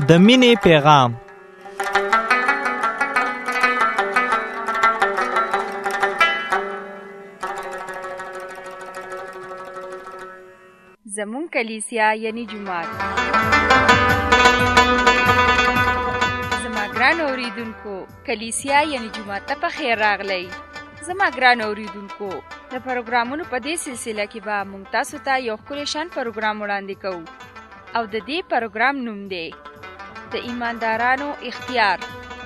د مینې پیغام. زمون کلیسیا یعنی جماعت. زما ګران اوریدونکو، کلیسیا یعنی جماعت ته په خیر راغلی. زما ګران اوریدونکو، د پروګرامونو په دې سلسله کې به مونږ تاسو ته یو ښکلی شان پروګرام وړاندې کوو او د دې پروګرام نوم دی د ایماندارانو اختیار.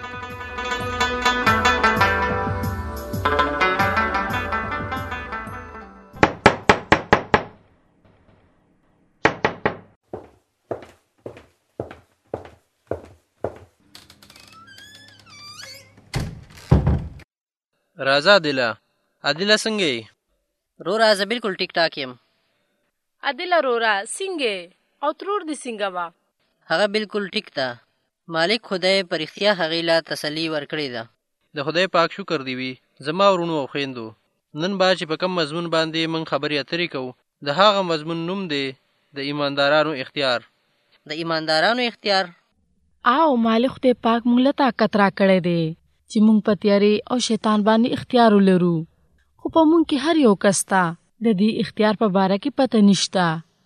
راځه عادله څنګه یې؟ رورا زه بالکل ټیک ټاک یم. عادله رورا څنګه او ترور دې څنګه وه؟ هغه بالکل ټیک ده. مالک خدای په رښتیا هغې له تسلي ورکړې ده. د خدای پاک شکر دی وي. زما ورونو او خویندو، نن به چې په کوم مضمون باندې موږ خبرې اترې کوو، د هغه مضمون نوم دی د ایماندارانو اختیار. د ایماندارانو اختیار. او مالک خدای پاک موږ له طاقت راکړی دی چې موږ په تیارې او شیطان باندې اختیار ولرو، خو په موږ کې هر یو کس ته د دې اختیار په باره کې پته نشته.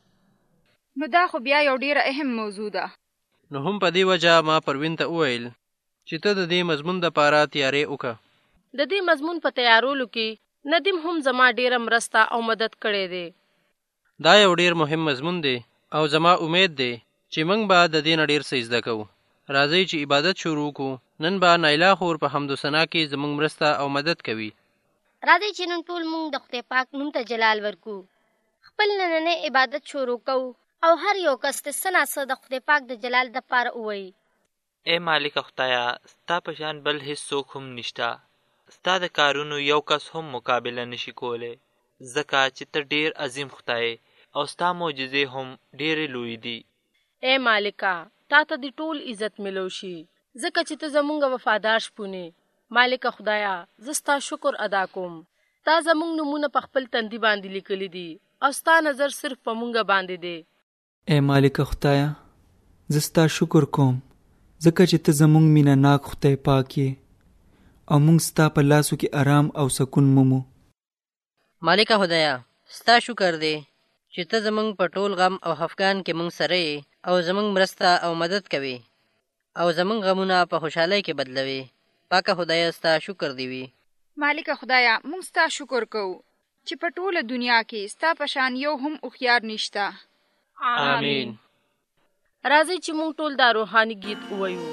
نو دا خو بیا یو ډیره اهم موضوع ده. نو هم په دې وجه ما پروین ته وویل چې ته د دې مضمون دپاره تیاری وکړه. د دې مضمون په تیارولو کې ندیم هم زما ډیره مرسته او مدد کړی دی. دا یو ډیر مهم مضمون دی او زما امید دی چې موږ به د دې نه ډیر څه زده کوو. راځئ چې عبادت شروع کړو. نن به نایلا خور په حمد و ثنا کې زموږ مرسته او مدد کوي. راځئ چې نن ټول موږ د خدای پاک نوم ته جلال ورکو. خپل نننی عبادت شروع کوو او هر یو کس ته څه نه څه د خدای پاک د جلال دپاره ووایي. ای مالک خدایا، ستا په شان بل هیڅ څوک هم نشته. ستا د کارونو یو کس هم مقابله نشي کولی، ځکه چې ته ډیر عظیم خدای او ستا معجزې هم ډیرې لوی دي. ای مالکه، تا ته د ټول عزت ملو شي ځکه چې ته زمونږ وفادار شپونې. مالکه خدایا، زه ستا شکر ادا کوم. تا زمونږ نومونه په خپل تندي باندې لیکلي دي او ستا نظر صرف په مونږ باندې دی. ای مالکه خدایا، زه ستا شکر کوم ځکه چې ته زمونږ مینه ناک خدای پاک یې او مونږ ستا په لاسو کې آرام او سکون مومو. مالکه خدایا، ستا شکر دی چې ته زمونږ په ټول غم او خفګان کې مونږ سره یې او زمونږ مرسته او مدد کوي او زمونږ غمونه په خوشحالۍ کې بدلوي. پاکه خدایا، ستا شکر دی وي. مالکه خدایا، موږ ستا شکر کوو چې په ټوله دنیا کې ستا په شان یو هم هوښیار نشته. آمین. راځئ چې موږ ټول دا روحاني گیت ووایو.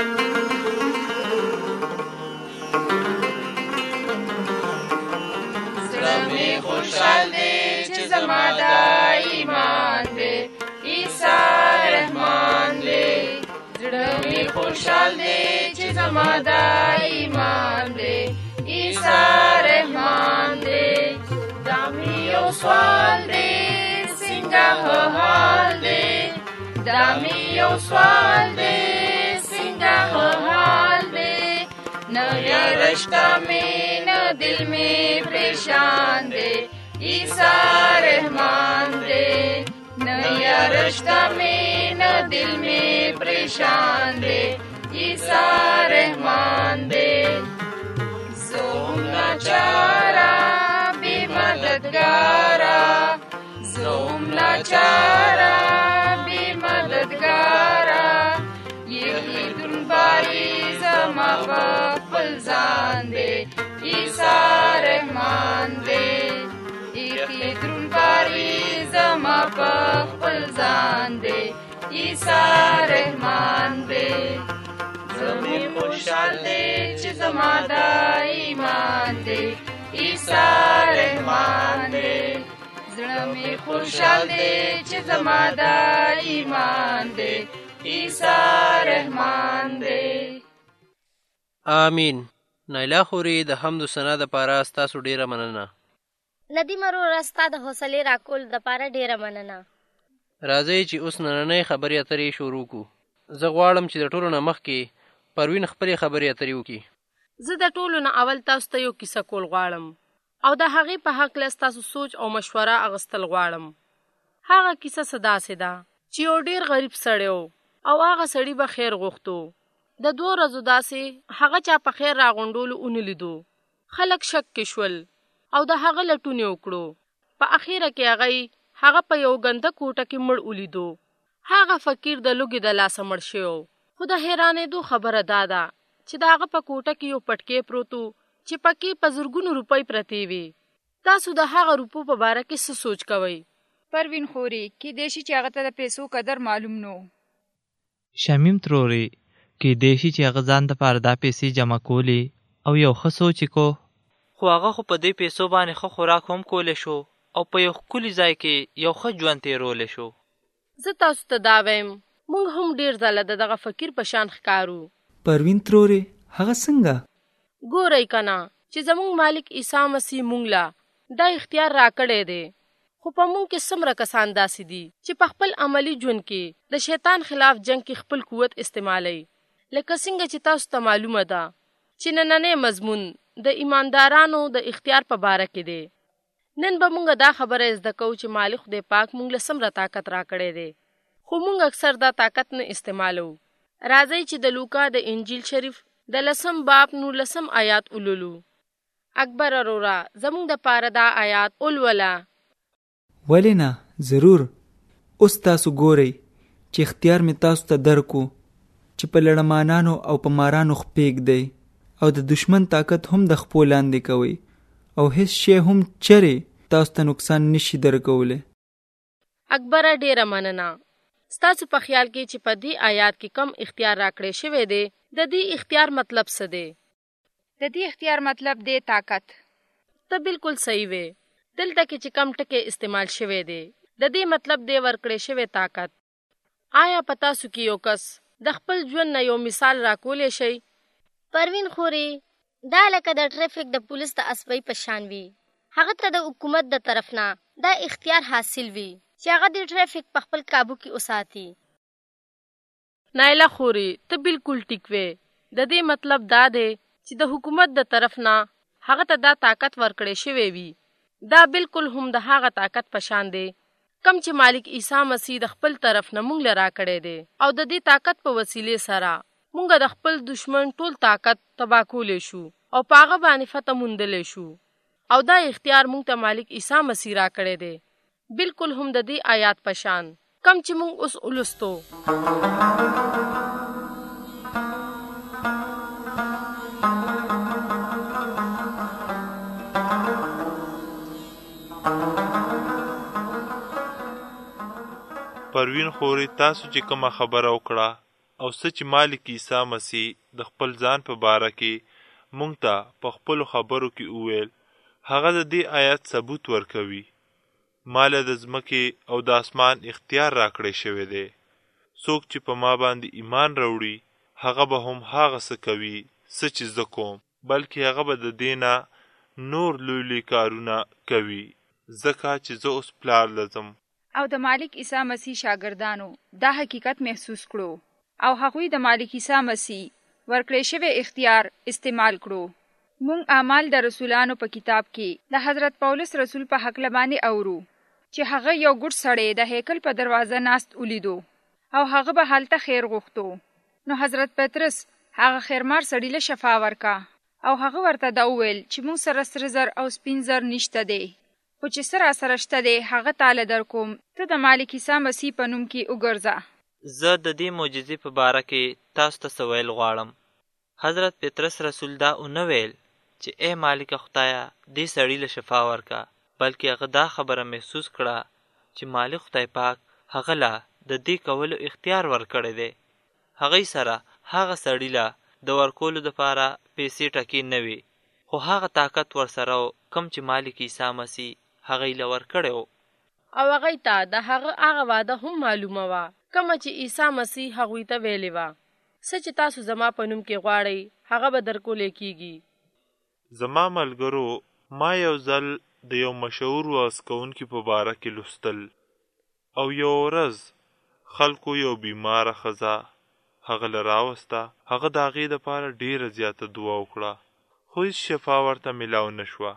زړه مې خوشحال دی چې زما دا ایمان دی عیسی رحمان دی. زړه مې خوشحال دی چې زما دا ایمان دی عیسی رحمان دی. دا مې یو سوال دی څنګه حال دی. دا مې یو سوال دی څنګه حال دی. نه یاره شته مې نه دل مې پریشان دی عیسی رحمان دی. نه یاره شته مې نه دل مې پریشان دی عیسی رحمان دی. زوم لاچارا بی مددگارا، زوم لاچارا بی مددگارا. یہی دن باری زما خپل ځان دی عیسی رحمان دی. یہی دن باری زما خپل ځان دی عیسی رحمان دی. زمې خوشحال دی چې زما دا ایمان دی عیسی رحمان دی. زړه مې خوشحال دی چې زما دا ایمان دی عیسی رحمان دی. آمین. نایلا خورې، د حمد و ثنا دپاره ستاسو ډیره مننه. ندیم وروره، ستا د حوصلې راکول دپاره ډیره مننه. راځئ چې اوس نننۍ خبرې اترې شروع کړو. زه غواړم چې د ټولو نه مخکې پروین خپلې خبرې اترې وکړي. زه د ټولو نه اول تاسو ته یو کیسه کول غواړم او د هغې په هکله ستاسو سوچ او مشوره اخیستل غواړم. هغه کیسه څه داسې ده چې یو ډېر غریب سړی و او هغه سړي به خیر غوښتو. د 2 ورځو داسې هغه چا په خیر راغونډولو ونه لیدو. خلک شک کې شول او د هغه لټونې وکړو. په اخیره کې هغه په یو ګنده کوټه کې مړ ولیدو. هغه فقیر د لوږې د لاسه مړ شوی. خو د حیرانېدو خبره دا ده چې د هغه په کوټه کې یو پټکی پروت و چې پکې په زرګونو روپۍ پرتې وي. تاسو د هغه روپو په باره کې څه سوچ کوئ؟ پروین خوري کیدای شي چې هغه ته د پیسو قدر معلوم نو. شمیم تروري کیدای شي چې هغه ځان دپاره دا پیسې جمع کولې او یو ښه سوچ یې کو. خو هغه خو په دې پیسو باندې ښه خوراک هم کولی شو او په یو ښکلي ځای کې یو ښه ژوند تېرولی شو. زه تاسو ته دا وایم موږ هم ډېر ځله د دغه فقیر په شان ښکارو. پروین تروري هغه څنګه؟ ګورئ کنه چې زموږ مالک عیسی مسیح موږ له دا اختیار راکړی دی. خو په موږ کې څومره کسان داسې دي چې په خپل عملي ژوند کې د شیطان خلاف جنگ کې خپل قوت استعمالوي. لکه څنګه چې تاسو ته معلومه ده چې نننی مضمون د ایماندارانو د اختیار په باره کې دی. نن به موږ دا خبره زده کوو چې مالک خدای پاک موږ له څومره طاقت راکړی دی، خو موږ اکثر دا طاقت نه استعمالو. راځئ چې د لوکا د انجیل شریف د 10 باب 19 آیات ولولو. اکبر ارورا زموږ د پاره دا آیات ولوله. ولې نه، ضرور. اوس تاسو ګورئ چې اختیار می تاسو ته درکو چې په لړمانانو او په مارانو خپېږ دی او د دشمن طاقت هم د خپو لاندې کوي او هیڅ شی هم چرې تاسو ته نقصان نشي درکولی. اکبر ډیره مننه. ستاسو په خیال کې چې په دې آیات کې کم اختیار راکړی شوی دی، د دې اختیار مطلب څه دی؟ د دې اختیار مطلب دی طاقت. ته بالکل صحیح وې. دلته کې چې کم ټکی استعمال شوی دی د دې مطلب دی ورکړی شوی طاقت. آیا په تاسو کې یو کس د خپل ژوند نه یو مثال راکولی شي؟ پروین خوري دا لکه د ټریفیک د پولیس د اسوي په شان وي. هغه ته د حکومت د طرف نه دا اختیار حاصل وي چې هغه د ټریفیک په خپل قابو کې وساتي. نایله خوري ته بالکل ټیک وې. د دې مطلب دا دی چې د حکومت د طرف نه هغه ته دا طاقت ورکړی شوی وي. دا بالکل هم د هغه طاقت په شان دی کم چې مالک عیسی مسیح د خپل طرف نه موږ له راکړی دی او د دې طاقت په وسیلې سره موږ د خپل دشمن ټول طاقت تباه کولی شو او په هغه باندې فتح موندلی شو. او دا اختیار موږ ته مالک عیسی مسیح راکړی دی، بالکل هم د دې آیات په شان کم چې موږ اوس ولوستو. پروین خوري تاسو چې کومه خبره وکړه او څه چې مالک عیسی مسیح د خپل ځان په باره کې مونږ ته په خپلو خبرو کې وویل، هغه د دې آیات ثبوت ورکوي. ماله د ځمکې او د اسمان اختیار راکړی شوی دی. څوک چې په ما باندې ایمان راوړي هغه به هم هغه څه کوي څه چې زه کوم، بلکې هغه به د دې نه نور لوی لوی کارونه کوي، ځکه چې زه اوس پلار لځم. او د مالک عیسی مسیح شاګردانو دا حقیقت محسوس کړو او هغوی د مالک عیسی مسیح ورکړی شوی اختیار استعمال کړو. مونږ اعمال د رسولانو په کتاب کې د حضرت پولس رسول په حق لبانې اورو چې هغه یو ګډ سړی د هیکل په دروازه ناست ولیدو او هغه به هلته خیر غوښتو. نو حضرت پطرس هغه خیرمار سړي له شفا ورکا او هغه ورته دا وویل چې مونږ سره سره زر او سپین زر نشته دی، خو چې سره سره شته دی هغه تعالی در کوم، ته د مالک عیسی مسیح په نوم کې وګرځه. زه د دې معجزې په باره کې تاسو ته څه ویل غواړم. حضرت پطرس رسول دا ونه ویل چې ای مالک خدایه دې سړي له شفا ورکا، بلکې هغه دا خبره محسوس کړه چې مالک خدای پاک هغه له د دې کولو اختیار ورکړی دی. هغې سره هغه سړي له د ورکولو دپاره پیسې ټکې نه وي، خو هغه طاقت ورسره و کوم چې مالک عیسی مسیح هغې له ورکړی و. او هغې ته د هغه واده هم معلومه وه کومه چې عیسی مسیح هغوی ته ویلې وه، څه چې تاسو زما په نوم کې غواړئ هغه به درکولی کیږي. زما ملګرو ما یو ځل د یو مشهور واعظ کوونکي په باره کې لوستل او یو ورځ خلکو یو بیماره ښځه هغه له راوسته. هغه د هغې دپاره ډېره زیاته دعا وکړه خو هېڅ شفا ورته میلاو نه شوه.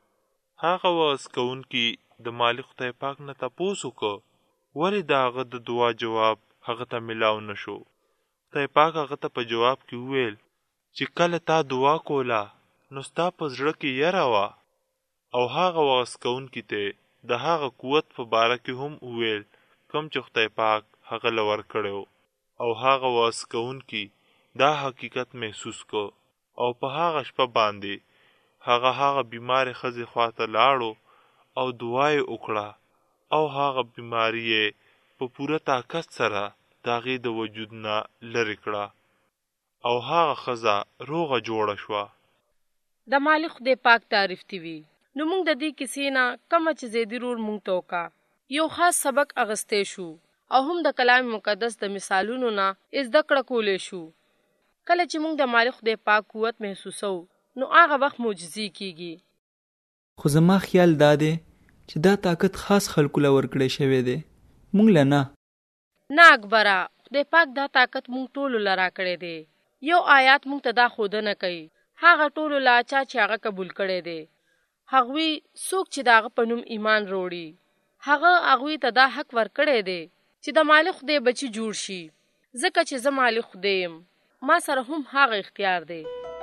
هغه واعظ کوونکي د مالک خدای پاک نه تپوس وکړه ولې د هغه د دعا جواب هغه ته ملاو نشو. خدای پاک هغه ته په جواب کې وویل چې کله تا دعا کوله نو ستا په زړه کې یره وه، او هغه وغس کوونکي ته د هغه قوت په باره کې هم وویل کوم چې خدای پاک هغه له ورکړی و، او هغه وغس کوونکي دا حقیقت محسوس کو، او په هغه شپه باندې هغه بیمارې ښځې خواته لاړو او دعا یې وکړه، او هغه بیماري یې په پوره طاقت سره د هغې د وجود نه لرې کړه، او هغه ښځه روغه جوړه شوه. د مالک خدای پاک تعریف تی وي. نو موږ د دې کیسې نه کومه چې زیدي رور موږ ته وکړه یو خاص سبق اغستی شو، او هم د کلام مقدس د مثالونو نه زده کړه کولی شو. کله چې موږ د مالک خدای پاک قوت محسوسو نو هغه وخت معجزې کیږي. خو زما خیال دا دی چې دا طاقت خاص خلکو له ورکړی شوی دی، موږ له نه. نه اکبره، خدای پاک دا طاقت موږ ټولو له راکړی دی. یو آیات موږ ته دا ښودنه کوي هغه ټولو له چا چې هغه قبول کړی دی. هغوی څوک چې د هغه په نوم ایمان روړي، هغه هغوی ته دا حق ورکړی دی چې د مالک خدای بچي جوړ شي. ځکه چې زه مالک خدای یم، ما سره هم هغه اختیار دی.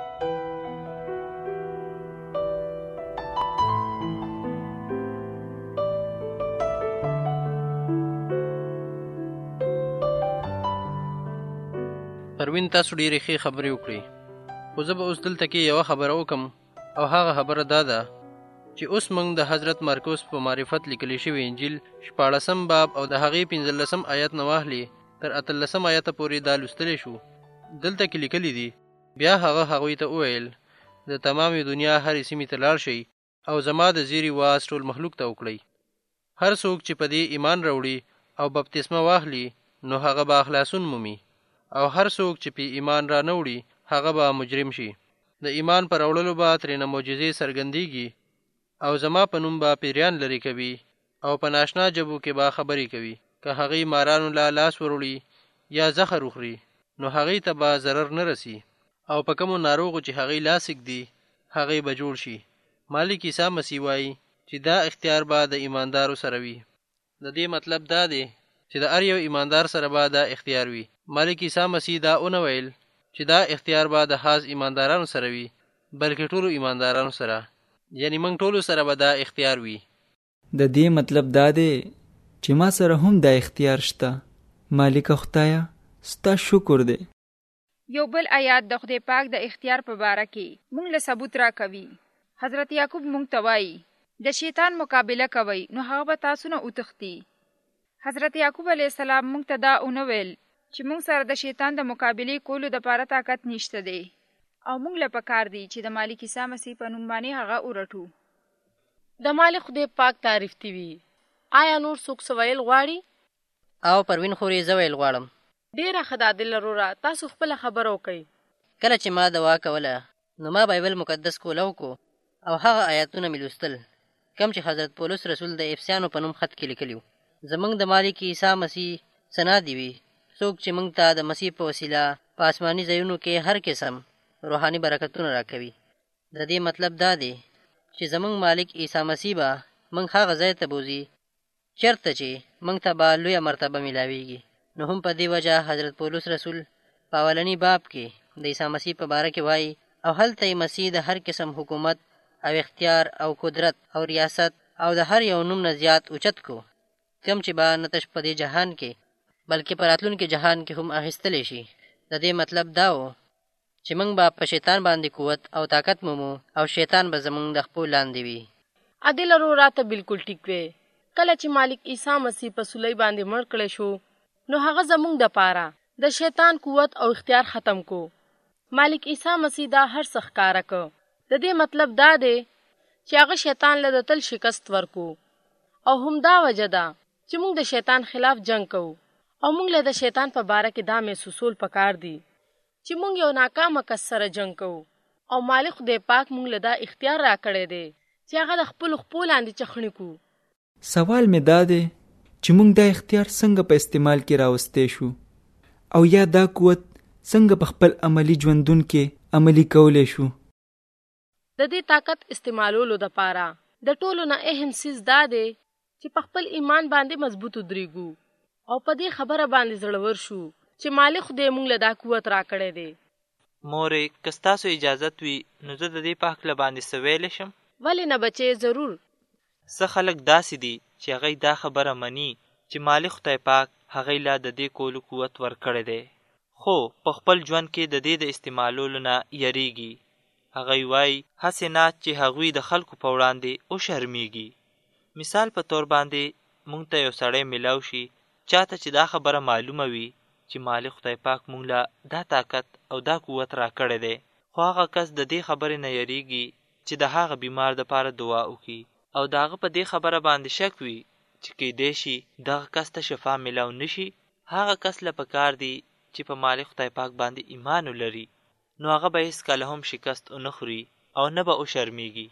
پروین تاسو ډېرې ښې خبرې وکړې، خو زه به اوس دلته کې یوه خبره وکم، او هغه خبره دا ده چې اوس موږ د حضرت مارکوس په معرفت لیکلی شوي انجیل 14 باب او د هغې 15 آیت نه واخلې تر 18 آیته پورې دا لوستلی شو. دلته کې لیکلی دي بیا هغه هغوی ته وویل د تمامې دنیا هرې سیمې ته لاړ شئ او زما د زیري واز ټول مخلوق ته وکړئ. هر څوک چې په دې ایمان راوړي او بپتسمه واخلي نو هغه به خلاصون مومي، او هر څوک چې په ایمان را نه وړي هغه به مجرم شي. د ایمان پر راوړلو به ترېنه معجزې څرګندېږي، او زما په نوم به پیریان لرې کوي، او په ناشنا ژبو کې به خبرې کوي. که هغې مارانو له لاس وروړي یا زخر وخوري نو هغې ته به ضرر نه رسي، او په کومو ناروغو چې هغې لاس ږدي هغې به جوړ شي. مالک عیسی مسیح وایي چې دا اختیار به د ایماندارو سره وي. د دې مطلب دا دی چې د هر یو ایماندار سره به دا اختیار وي. مالک عیسی مسیح دا ونه ویل چې دا اختیار به د خاص ایماندارانو سره وي، بلکې ټولو ایماندارانو سره، یعنی موږ ټولو سره به دا اختیار وي. د دې مطلب دا دی چې ما سره هم دا اختیار شته. مالک خدایا ستا شکر دی. یو بل آیات د خدای پاک د اختیار په باره کې موږ له ثبوت را کوي. حضرت یعقوب موږ ته وایي د شیطان مقابله کوئ نو هغه به تاسو نه وتښتي. حضرت یعقوب علیه السلام موږ ته دا ونه ویل چې موږ سره د شیطان د مقابلې کولو دپاره طاقت نشته دی، او موږ له پکار دی چې د مالک عیسی مسیح په نوم باندې هغه ورټو. د مالک خدای پاک تعریف تی وي. آیا نور څوک څه ویل غواړي؟ او پروین خورې زه ویل غواړم. ډېره ښه ده دل وروره، تاسو خپله خبره وکئ. کله چې ما دعا کوله نو ما بایبل مقدس کوله وکړو، او هغه آیاتونه مې لوستل کوم چې حضرت پولس رسول د افسیانو په نوم خط کې لیکلي وو. زموږ د مالک عیسی مسیح ثنا دي وي، څوک چې موږ ته د مسیح په وسیله په آسماني ځایونو کې هر قسم روحاني برکتونه راکوي. د دې مطلب دا دی چې زموږ مالک عیسی مسیح به موږ هغه ځای ته بوځي چېرته چې موږ ته به لویه مرتبه میلاویږي. نو هم په دې وجه حضرت پولس رسول په اولني باب کې د عیسی مسیح په باره کې وایي، او هلته یې مسیح د هر قسم حکومت او اختیار او قدرت او ریاست او د هر یو نوم نه زیات اوچت کو، کوم چې به نه تش په دې جهان کې بلکې په راتلونکي جهان کې هم اخیستلی شي. د دې مطلب دا و چې موږ به په شیطان باندې قوت او طاقت مومو، او شیطان به زموږ د خپو لاندې وي. عادل وروره ته بالکل ټیک وې. کله چې مالک عیسی مسیح په صلیب باندې مړ کړی شو نو هغه زموږ دپاره د شیطان قوت او اختیار ختم کو. مالک عیسی مسیح دا هر څه ښکاره که. د دې مطلب دا دی چې هغه شیطان له د تل شکست ورکو، او همدا وجه ده چې موږ د شیطان خلاف جنگ کوو، او موږ له د شیطان په باره کې دا محسوسول پکار دي چې موږ یو ناکامه کس سره جنگ کوو، او مالک خدای پاک موږ له دا اختیار راکړی دی چې هغه د خپلو خپو لاندې چخڼي کړو. سوال مې دا دی چې موږ دا اختیار څنګه په استعمال کې راوستی شو، او یا دا قوت څنګه په خپل عملی ژوندون کې عملی کولی شو. د دې طاقت استعمالولو دپاره د ټولو نه اهم څیز دا دی چې په خپل ایمان باندې مضبوط ودرېږو. او په دې خبره باندې زړور شو چې مالک خدای موږ له دا قوت راکړی دی. مورې که ستاسو اجازت وي نو زه د دې په هکله باندې څه ویلی شم؟ ولې نه بچې، ضرور. څه خلک داسې دي چې هغوی دا خبره مني چې مالک خدای پاک هغوی له د دې کولو قوت ورکړی دی، خو په خپل ژوند کې د دې د استعمالولو نه یریږي. هغوی وایي هسې نه چې هغوی د خلکو په وړاندې وشرمیږي. مثال په طور باندې مونږ ته یو سړی میلاو شي چاته چې دا خبره معلومه وي چې مالک خدای پاک مونږ له دا طاقت او دا قوت راکړی دی، خو هغه کس د دې خبرې نه یریږي چې د هغه بیمار دپاره دعا وکړي او د هغه په دې خبره باندې شک وي چې کیدای شي دغه کس ته شفا میلاو نشي. هغه کس له پکار دی چې په مالک خدای پاک باندې ایمان ولري، نو هغه به هیڅکله هم شکست ونه خوري او نه به وشرمیږي.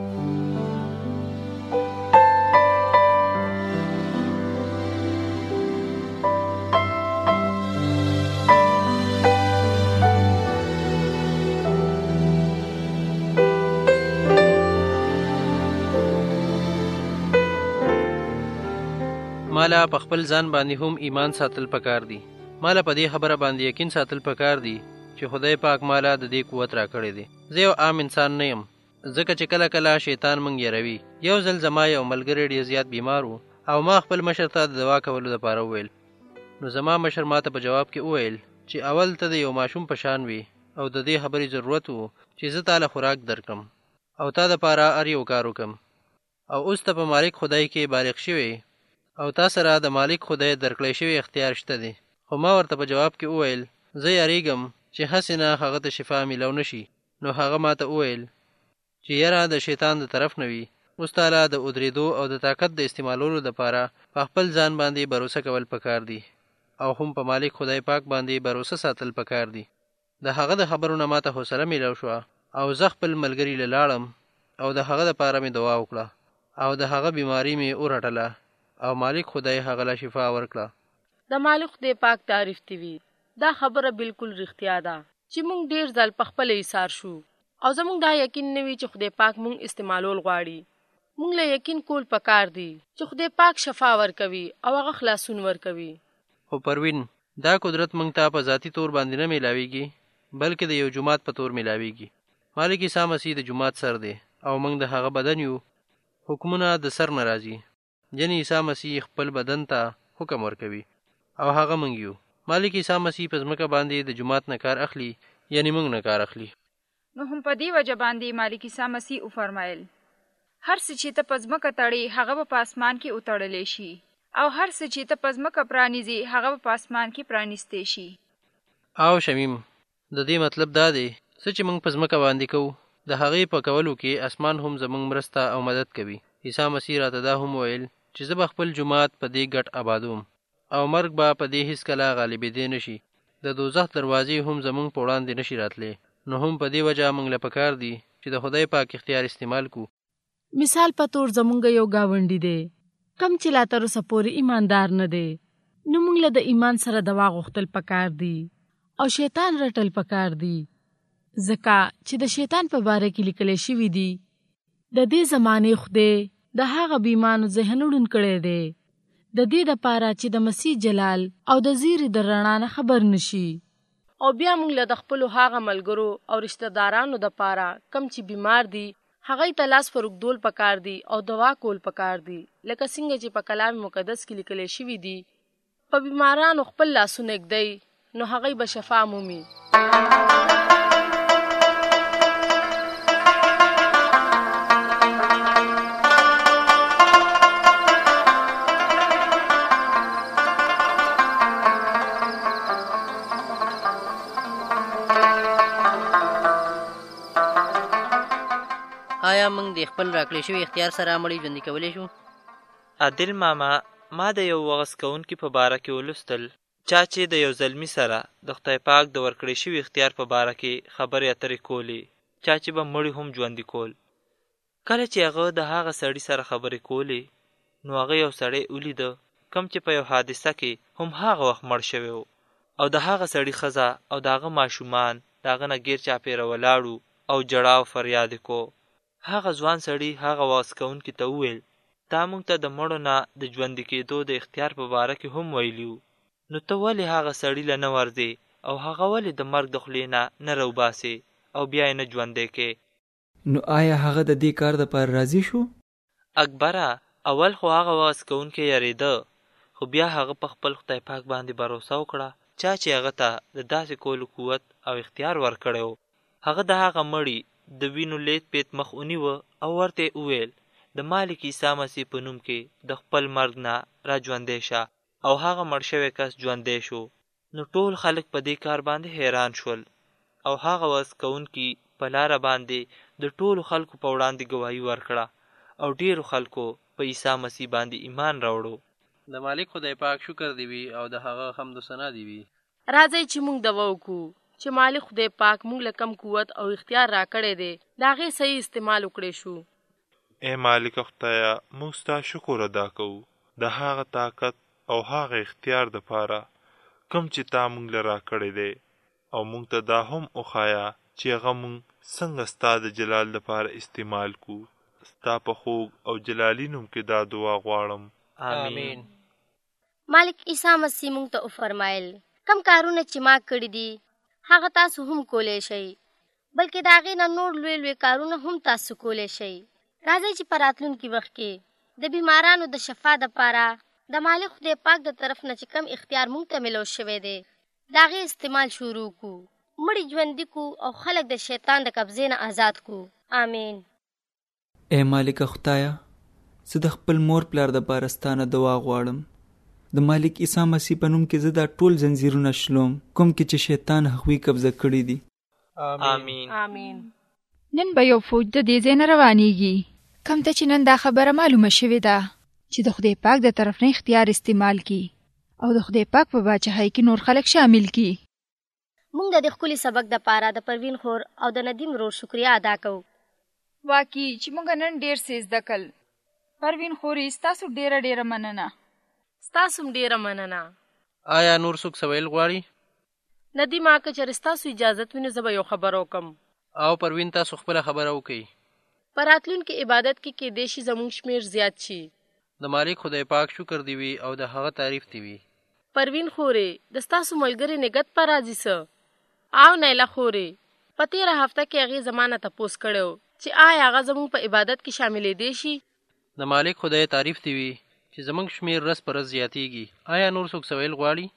مالا په خپل ځان باندې هم ایمان ساتل پکار دی. مالا په دې خبره باندې یقین ساتل پکار دی چې خدای پاک مالا د دې قوت راکړی دی. زه یو عام انسان نه یم، ځکه چې کله کله شیطان موږ یروي. یو ځل زما یو ملګری ډېر زیات بیمار و او ما خپل مشر ته د دوا کولو دپاره وویل. نو زما مشر ما ته په جواب کې وویل چې اول ته د یو ماشوم په شان وي او د دې خبرې ضرورت و چې زه تاله خوراک درکړم او تا دپاره هر یو کار وکړم، او اوس ته په مالک خدای کې بالغ شوی او تا سره د مالک خدای درکړی شوی اختیار شته دی. خو ما ورته په جواب کې وویل زه یریږم چې هسې نه هغه ته شفا میلاو نشي. نو هغه ما ته وویل چې یره د شیطان د طرف نه وي، اوس تاله د ودرېدو او د طاقت د استعمالولو دپاره په خپل ځان باندې بروسه کول پکار دی او هم په مالک خدای پاک باندې بروسه ساتل پکار دی. د هغه د خبرو نه ما ته حوصله میلاو شوه او زه خپل ملګري له لاړم او د هغه دپاره مې دعا وکړه او د هغه بیماري مې ورټله او مالک خدای هغه له شفا ورکړه. د مالک خدای پاک تعریف دی وي. دا خبره بالکل رښتیا ده چې موږ ډېر ځل په خپله ایثار شو او زموږ دا یقین نه وي چې خدای پاک موږ استعمالول غواړي. موږ له یقین کول پکار دی چې خدای پاک شفا ورکوي او هغه خلاصون ورکوي. خو پروین، دا قدرت موږ ته په ذاتي طور باندې نه میلاویږي بلکې د یو جومات په طور میلاویږي. مالک عیسی مسیح د جومات سر دی او موږ د هغه بدن یو. حکمونه د سر نه راځي، یعنی عیسی مسیح خپل بدن ته حکم ورکوي او هغه موږ یو. مالک عیسی مسیح په ځمکه باندې د جومات نه کار اخلي، یعنی موږ نه کار اخلي. نو هم په دې وجه باندې مالک عیسی مسیح وفرمایل هر څه چې ته په ځمکه تړې هغه به په اسمان کې وتړلی شي، او هر څه چې ته په ځمکه پرانیزې هغه به په اسمان کې پرانیستی شي. او شمیم، د دې مطلب دا دی څه چې موږ په ځمکه باندې کوو د هغې په کولو کې اسمان هم زموږ مرسته او مدد کوي. عیسی مسیح راته دا هم ویل چې زه به خپل جومات په دې ګټ آبادوم او مرګ به په دې هیڅکله غالبېدی نشي. د دوزخ دروازې هم زموږ په وړاندې نشي راتلی. نو هم په دې وجه موږ له پکار دی چې د خدای پاک اختیار استعمال کو. مثال په تور زمونږ یو گاونډي دی کم چې لا تر اوسه پورې ایماندار نه دی، نو موږ له د ایمان سره دوا غوښتل پکار دی او شیطان رټل پکار دی، ځکه چې د شیطان په باره کې لیکلی شوي دي د دې زمانې خدای د هغه بیمانو ذهن ړوند کړی دی د دې دپاره چې د مسیح جلال او د زیري د رڼا نه خبر نشي. او بیا موږ له د خپلو هغه ملګرو او رشته دارانو دپاره کم چې بیمار دي هغوی ته لاس پر اوږدول پکار دي او دوا کول پکار دي، لکه څنګه چې په کلام مقدس کې لیکلی شوي دي په بیمارانو خپل لاسونه ږدئ نو هغوی به شفا مومي. آیا موږ د خپل راکړې شوي اختیار سره مړی ژوندي کولی شو؟ عادل ماما، ما د یو وعظ کوونکي په باره کې ولوستل چا چې د یو زلمي سره د خدای پاک د ورکړې شوي اختیار په باره کې خبرې اترې کولې، چا چې به مړي هم ژوندي کول. کله چې هغه د هغه سړي سره خبرې کولې نو هغه یو سړی ولیده کوم چې په یو حادثه کې هم هغه وخت مړ شوی و، او د هغه سړي ښځه او د هغه ماشومان د هغه نه ګیر چاپېره ولاړو او ژړا او فریاد یې کو. هغه ځوان سړي هغه وعظ کوونکي ته وویل تا موږ ته د مړو نه د ژوندي کېدو د اختیار په باره کې هم ویلي وو. نو ته ولې هغه سړي له نه ورځې او هغه ولې د مرګ د خولې نه راوباسې او بیا یې نه ژوندی کې؟ نو آیا هغه د دې کار دپاره راضي شو؟ اکبره، اول خو هغه واعظ کوونکی یریده، خو بیا هغه په خپل خدای پاک باندې باروسه وکړه چې هغه ته د داسې کولو قوت او اختیار ورکړی و. هغه د هغه مړي د وینو لیت پیت مخ ونیوه او ورته یې وویل د مالک عیسی مسیح په نوم کې د خپل مرګ نه را ژوندی شه، او هغه مړ شوی کس ژوندی شو. نو ټول خلک په دې کار باندې حیران شول او هغه واعظ کوونکي په لاره باندې د ټولو خلکو په وړاندې ګواهي ورکړه او ډیرو خلکو په عیسی مسیح باندې ایمان راوړو. د مالک خدای پاک شکر دی وي او د هغه حمد و ثنا دی وي. راځئ چې موږ دوا وکړو چې مالک خدای پاک موږ له کم قوت او اختیار راکړی دی د هغې صحیح استعمال وکړی شو. ای مالک خدایه، موږ ستا شکر ادا کوو د هغه طاقت او هغه اختیار دپاره کوم چې تا موږ له راکړی دی، او موږ ته دا هم وښایه چې هغه موږ څنګه ستا د جلال دپاره استعمال کړو. ستا په خوږ او جلالي نوم کې دا دعا غواړم، آمین. مالک عیسی مسیح موږ ته وفرمایل کم کارونه چې ما کړي دي هغه تاسو هم کولی شئ، بلکې د هغې نه نور لوی لوی کارونه هم تاسو کولی شئ. راځئ چې په راتلونکي وخت کې د بیمارانو د شفا دپاره د مالک خدای پاک د طرف نه چې کم اختیار موږ ته ملو شوی دی د هغې استعمال شروع کړو، مړي ژوندي کړو او خلک د شیطان د قبضې نه آزاد کړو. آمین. ای مالک خدایه، زه د خپل مور پلار دپاره ستا نه دعا غواړم. د مالک عیسی مسیح په نوم کې زه دا ټول زنځیرونه شلوم کوم کې چې شیطان هغوی قبضه کړي دي. آمین. آمین. نن به یو فوج د دې ځای نه روانېږي، کوم ته چې نن دا خبره معلومه شوې ده چې د خدای پاک د طرف نه اختیار استعمال کی او د خدای پاک په باچهۍ کې نور خلک شامل کی. موږ د دې ښکلي سبق دپاره د پروین خور او د ندیم ورور شکریا ادا کوو. واقعي چې موږ نن ډېر څه زده کړل. پروین خورې ستاسو ډېره مننه. ستاسو هم ډېره مننه. آیا نور څوک څه ویل غواړي؟ ندیمه که چېرې ستاسو اجازت وي نو زه به یو خبره وکړم. او پروین تاسو خپله خبره وکړئ. په راتلونکي عبادت کې کیدای شي زموږ شمېر زیات شي. د مالک خدای پاک شکر دی وي او د هغه تعریف دی وي. پروین خورې د ستاسو ملګرې نګت په راځي څه او نیله خورې په تېره هفته کې هغې زما نه تپوس کړی و چې آیا هغه زموږ په عبادت کې شاملېدی شي. د مالک خدای تعریف دی وي چې زموږ شمېر ورځ په ورځ زیاتېږي. آیا نور څوک څه ویل غواړي؟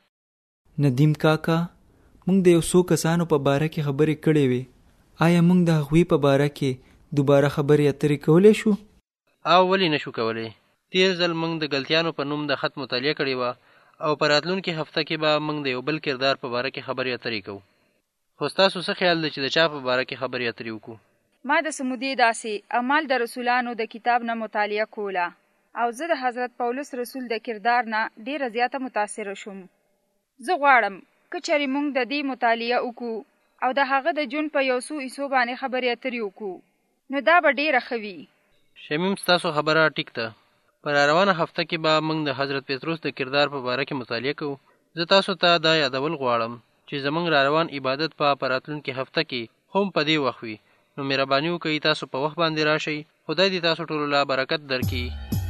ندیم کاکا، موږ د یو څو کسانو په باره کې خبرې کړې وې. آیا موږ د هغوی په باره کې دوباره خبرې اترې کولی شو؟ او ولې نشو کولی؟ تېر ځل موږ د ګلتیانو په نوم د خط مطالعه کړې وه او په راتلونکي هفته کې به موږ د یو بل کردار په باره کې خبرې اترې کوو. خو ستاسو څه خیال دی چې د چا په باره کې خبرې اترې وکړو؟ ما د سمودې داسې اعمال د رسولانو د کتاب نه مطالعه کوله او زه د حضرت پولس رسول د کردار نه ډېره زیاته متاثره شوم. زه غواړم که چېرې موږ د دې مطالعه وکړو او د هغه د ژوند په یو څو حصو باندې خبرې اترې وکړو نو دا به ډېره ښه وي. شمیم، ستاسو خبره ټیک ده. په راروانه هفته کې به موږ د حضرت پطرس د کردار په باره کې مطالعه کوو. زه تاسو ته دا یادول غواړم چې زموږ راروان عبادت په راتلونکي هفته کې هم په دې وخت وي. نو مهرباني وکړئ تاسو په وخت باندې راشئ. خدای دې تاسو ټولو له برکت درکړي.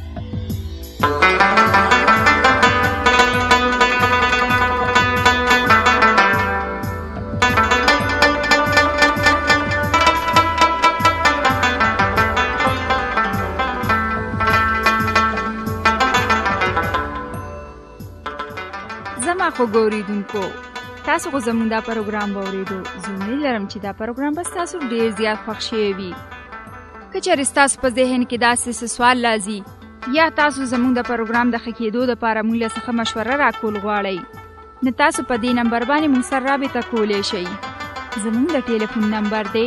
زما خو ګوریدونکو، تاسو خو زموږ دا پروګرام به اورېدو. زه امید لرم چې دا پروګرام به ستاسو ډېر زیات خوښ شوی وي. که چېرې ستاسو په ذهن کې داسې څه سوال راځي یا تاسو زموږ د پروګرام د ښه کېدو دپاره موږ له څخه مشوره راکول غواړئ نو تاسو په دې نمبر باندې موږ سره رابطه کولی شئ. زموږ د ټلیفون نمبر دی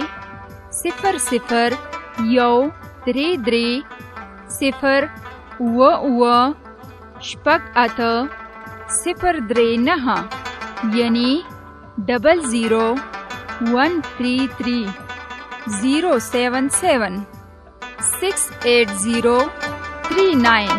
00133088 یعنی 0013307768039.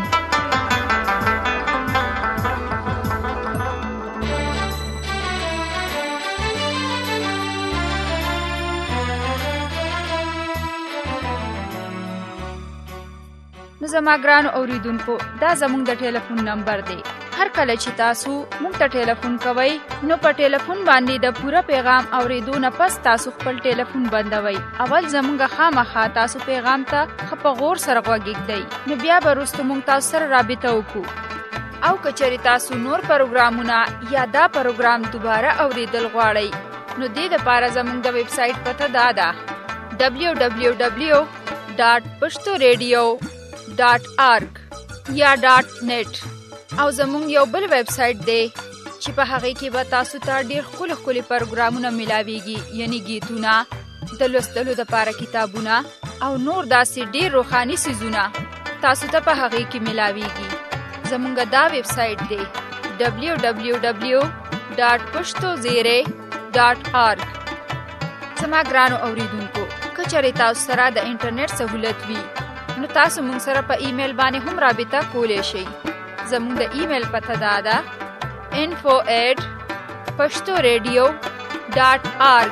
زما ګرانو اوریدونکو دا زموږ د ټلیفون نمبر دی. هر کله چې تاسو موږ ته ټلیفون کوئ نو په ټلیفون باندې د پوره پیغام اوریدو نه پس تاسو خپل ټلیفون بندوئ. اول زموږ خامخا تاسو پیغام ته ښه په غور سره غوږ ږدئ نو بیا به وروسته موږ تاسو سره رابطه وکړو. او که چېرې تاسو نور پروګرامونه یا دا پروګرام دوباره اوریدل غواړئ نو دې دپاره زموږ د ویب سایټ پته دا ده www.pashtoradio.org یا .net. او زموږ یو بل ویب سایټ دی چې په هغې کې به تاسو ته ډېر ښکلي پروګرامونه میلاویږي، یعنی گیتونه، د لوستلو دپاره کتابونه او نور داسې ډېر روحاني څیزونه تاسو ته په هغې کې میلاویږي. زموږ دا ویب سایټ دی www.pashtozere.org. زما ګرانو اوریدونکو که چېرې تاسو سره د انټرنیټ سهولت وي نو تاسو موږ سره په ایمیل باندې هم رابطه کولی شئ. زموږ د ایمیل پته دا ده info@pashtoradio.org.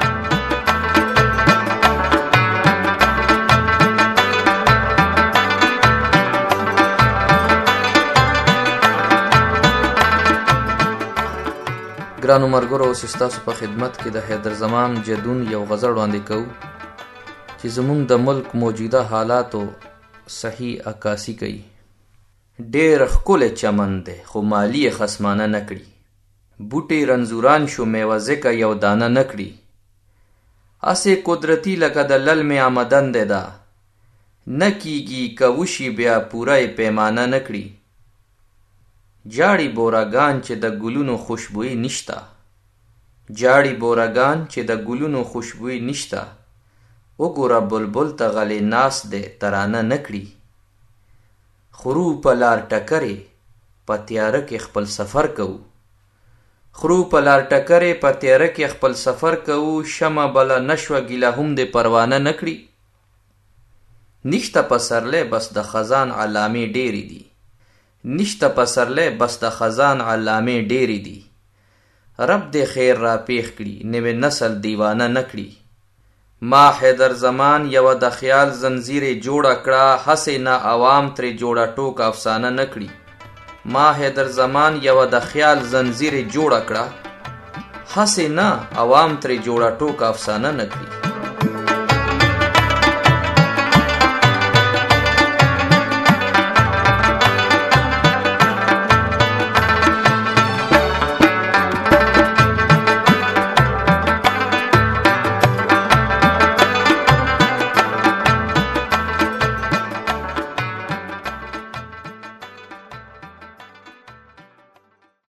ګرانو ملګرو، اوس ستاسو په خدمت کې د حیدر زمان جدون یو غزل وړاندې کوو چې زموږ د ملک موجوده حالاتو صحیح عکاسي کوي. ډېر ښکلی چمن دی خو مالی یې خصمانه نه کړي، بوټي رنځوران شو میوه ځکه یو دانه نه کړي. هسې قدرتي لکه د للمې آمدن دی دا، نه کیږي که وشي بیا پوره یې پیمانه نه کړي. جاړي بوراګان چې د ګلونو خوشبویي نشته، جاړي بوراګان چې د ګلونو خوشبویي نشته. وګوره بلبل ته غلی ناست دی ترانه نه کړي. خرو په لار ټکرې په تیاره کې خپل سفر کوو، خرو په لار ټکرې په تیاره کې خپل سفر کوو. شمه بله نشوه ګیله هم دې پروانه نه کړي. نشته پسرلی بس د خزان علامې ډېرې دي، نشته پسرلی بس د خزان علامې ډېرې دي. رب دې خیر را پیښ کړي نوې نسل دیوانه نه کړي. ما حیدر زمان یوه د خیال زنځیرې جوړه کړه، هسې نه عوام ترې جوړه ټوک افسانه نه کړي. ما حیدر زمان یوه د خیال زنځیرې جوړه کړه، هسې نه عوام ترې جوړه ټوک افسانه نه کړي.